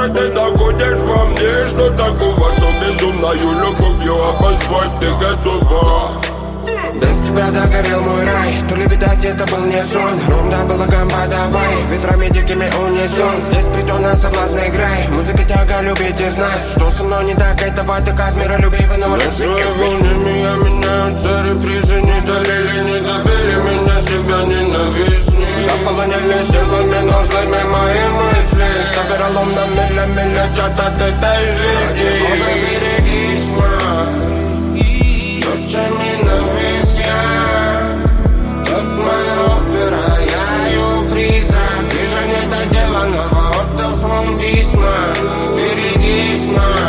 ты находишь во мне? Что такого, что безумною любовью обозвать ты готова? Без тебя догорел мой рай. То ли, видать, это был не сон. Ровно было гамба, давай, ветрами дикими унесен. Здесь притона соблазна играй. Музыка тяга, любить и знать, что со мной не так, этого ты как миролюбивый, но на своей волне меня меняются репризы. Не долили, не добили меня, себя ненавистни. Заполонили силами, но злыми мои мысли. Ставероломными летят от этой жизни. Бога, берегись, ночами навис я. Как моя опера, я ее призрак. Вижу недоделанного ортофон письма. Берегись,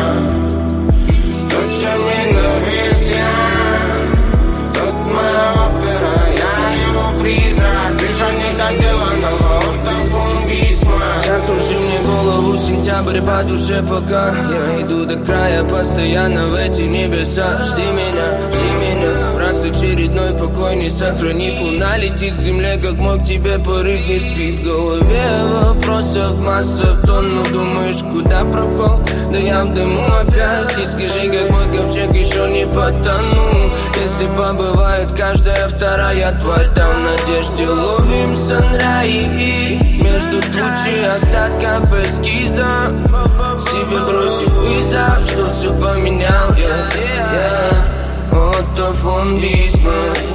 ночами навис я. Как моя опера, я ее призрак. Вижу недоделанного ортофон письма. Закружи мне голову, сентябрь по душе пока. Я иду до края, постоянно в эти небеса. Жди меня, раз очередной покой не сохранив. Луна летит к земле, как мог тебе порыв не спит. В голове вопросов масса в тонну. Думаешь, куда пропал? Да я в дыму опять. И скажи, как мой ковчег еще не потонул. Если побывает каждая вторая тварь, там в надежде ловим санраи. Между тучи осадков эскиза себе бросив вызов, что все поменял я. Ортофон письма.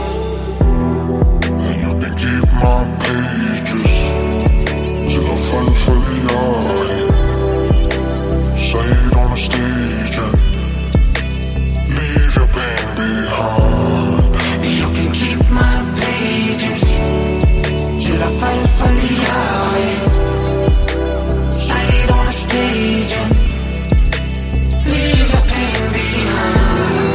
And you can keep my pages till I fall the eye. Say it on the stage and leave your pain behind. You can keep my pages till I fall for the eye. Say it on the stage and leave your pain behind.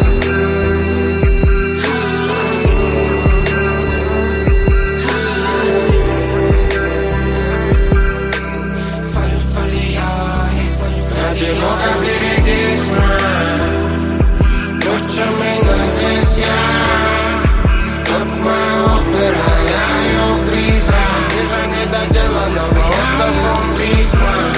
Fall for the eye. Ради Бога, берегись, ночами навис я. Как моя опера, я ее призрак. Вижу недоделанного ортофон письма.